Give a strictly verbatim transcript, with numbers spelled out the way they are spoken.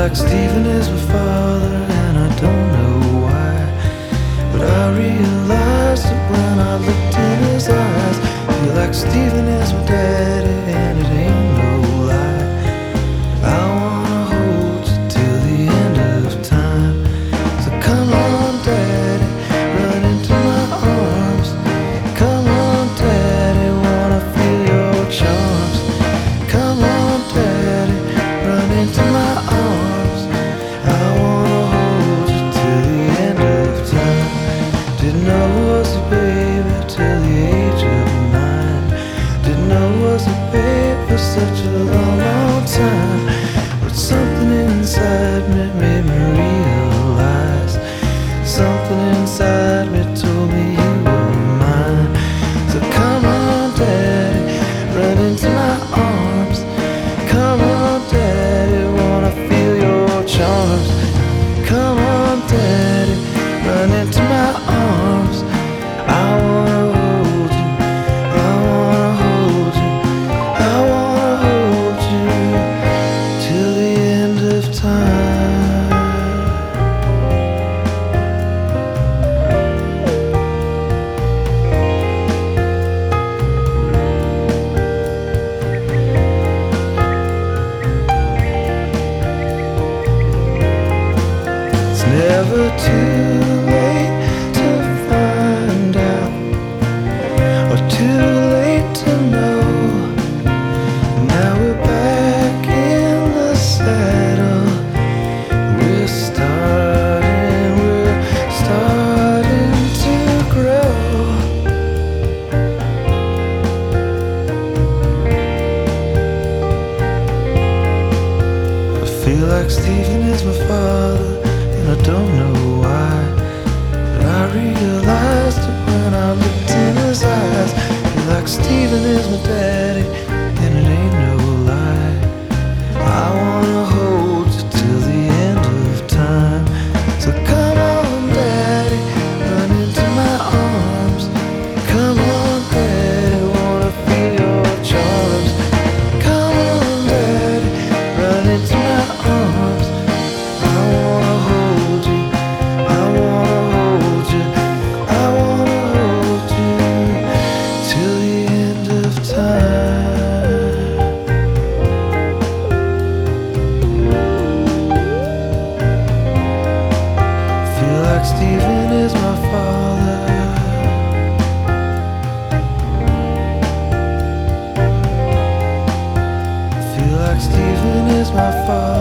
like Stephen is my father, and I don't know why, but I realized it when I looked in his eyes. Feel like Stephen is my daddy, and it ain't no lie. I wanna hold you till the end of time. So come on, daddy, run into my arms. Come on, daddy, wanna feel your charms. Come on, daddy, run into my arms. I wanna hold you till the end of time. Didn't know I was a baby till the age of nine. Didn't know I was a baby for such a long, long time. But something inside me made me realize. Something inside me told me you were mine. So come on, daddy, run into my arms. Come on, daddy, wanna feel your charms. Come on, daddy, run into my arms. I wanna hold you, I wanna hold you, I wanna hold you till the end of time. It's never too late to find out, or too late to know. Now we're back in the saddle. We're starting, we're starting to grow. I feel like Stephen is my father, and I don't know why, but I realized it when I looked in his eyes. Feel like Stephen is my daddy, and it ain't no lie. I wanna hold you till the end of time. So come on, daddy, run into my arms. Come on, daddy, wanna feel your charms. Come on, daddy, run into my arms. I wanna hold you, I wanna hold you, I wanna hold you till the end of time. Feel like Stephen is my father. Feel like Stephen is my father.